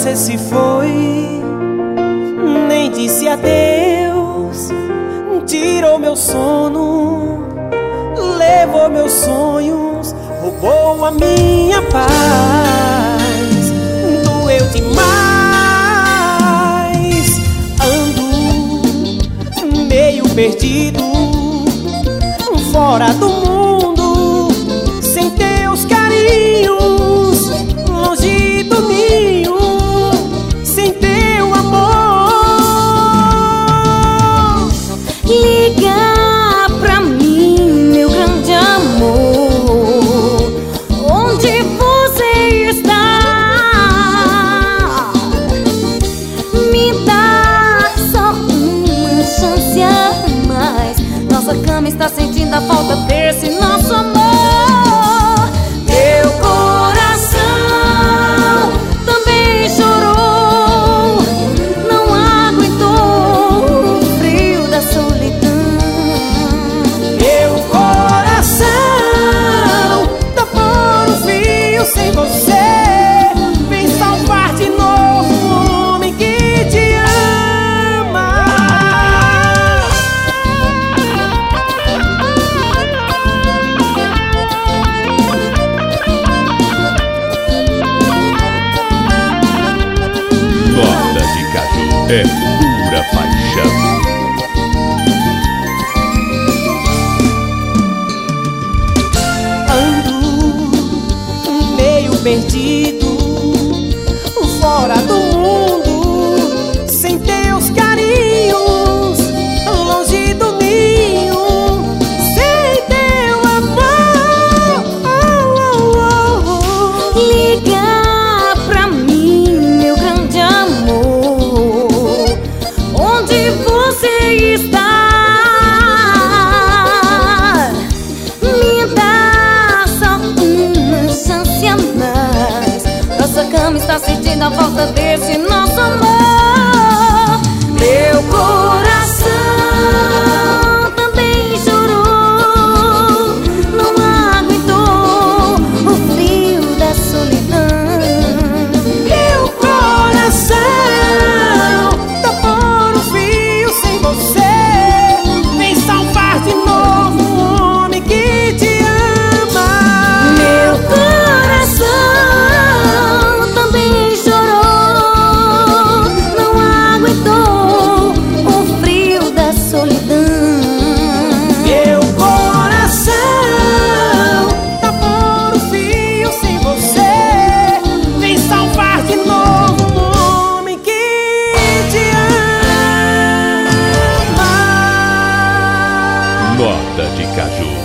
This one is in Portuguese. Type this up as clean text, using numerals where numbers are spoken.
você se foi, nem disse adeus. Tirou meu sono, levou meus sonhos, roubou a minha paz. Doeu demais. Ando meio perdido, fora do mundo, sem teus carinhos, longe do ninho, sem teu amor. Liga pra mim, meu grande amor, onde você está? Me dá só uma chance a mais. Nossa cama está sentindo a falta desse nosso amor. Teu coração também chorou, não aguentou o frio da solidão. Meu coração tá por um fio sem você. Vem salvar de novo um homem que te ama. Nota de Caju é pura paixão. Ando meio perdido, fora do mundo, sem teus carinhos, longe do ninho, sem teu amor. Liga pra mim, meu grande amor, onde você está? Me dá só uma chance a mais. Nossa cama está sentindo a falta desse nosso amor. Meu coração também chorou, não aguentou o frio da solidão. Meu coração tá por um fio sem você. Vem salvar de novo um homem que te ama. Meu coração também chorou, não aguentou o frio da solidão. Meu coração tá por um fio sem você. Vem salvar de novo um homem que te ama. Nota de Caju